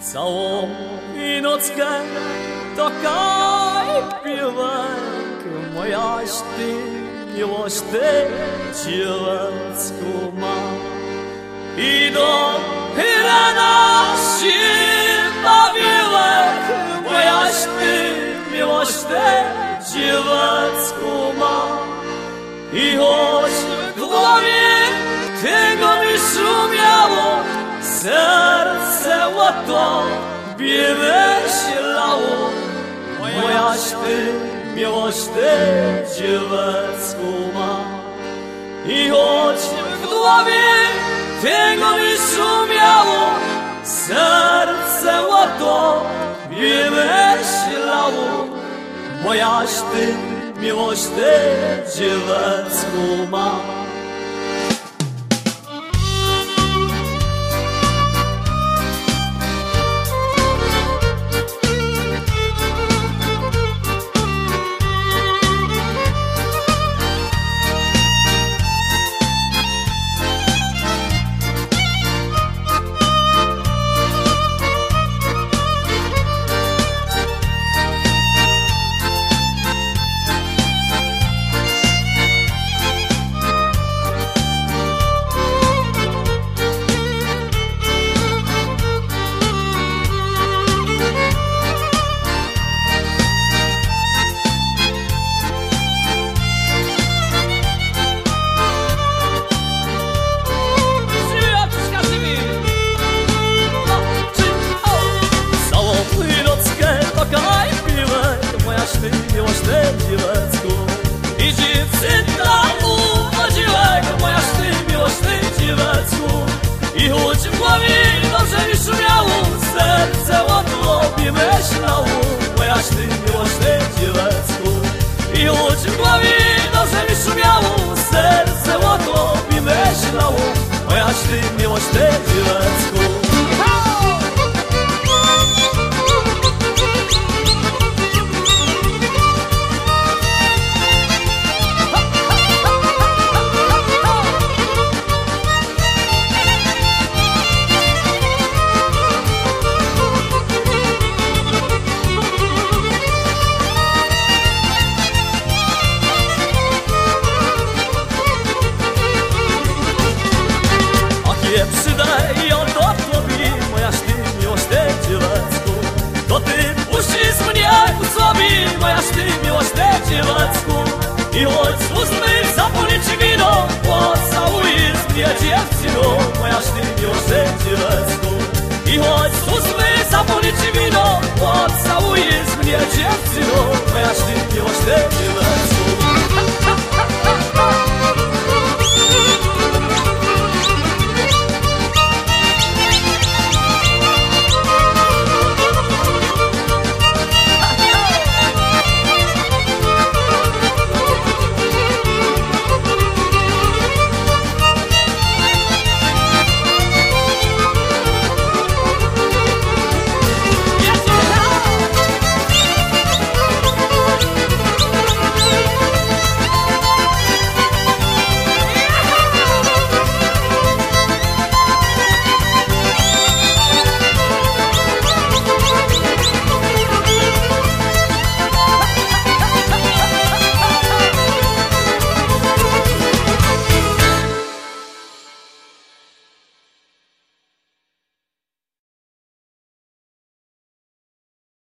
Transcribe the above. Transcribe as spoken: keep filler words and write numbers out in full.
Całą i nockę такай півек, моя ж ти, miłość ty, dziewacku ma. I do rana się bawiłek, mojaś ty, miłość ty, dziewacku ma. I choć w głowie tego mi szumiało, serce łato by myślało, mojaś ty, miłość ty, dziewacku ma. I choć w głowie tego mi szumiało, serce łato by myślało, mojaś ty, miłość ty, dziewacku ma. Miłość ty, dziewacku, i dziewczyna uwodziłek, moja ty, miłość ty, dziewacku. I choć w głowie dobrze mi szumiało, serce ładło by myślało, moja ty, miłość ty, dziewacku. I choć w głowie dobrze mi szumiało, serce ładło by myślało, moja ty, miłość ty, dziewacku. Nie przydaj ją do tobie, moja ty, miłość ty, dziewacku. To ty puścisz mnie ku sobie, moja ty, miłość ty, dziewacku. I choć z ustmy zapalić wino, pocałujesz mnie, dziewczyno, moja ty,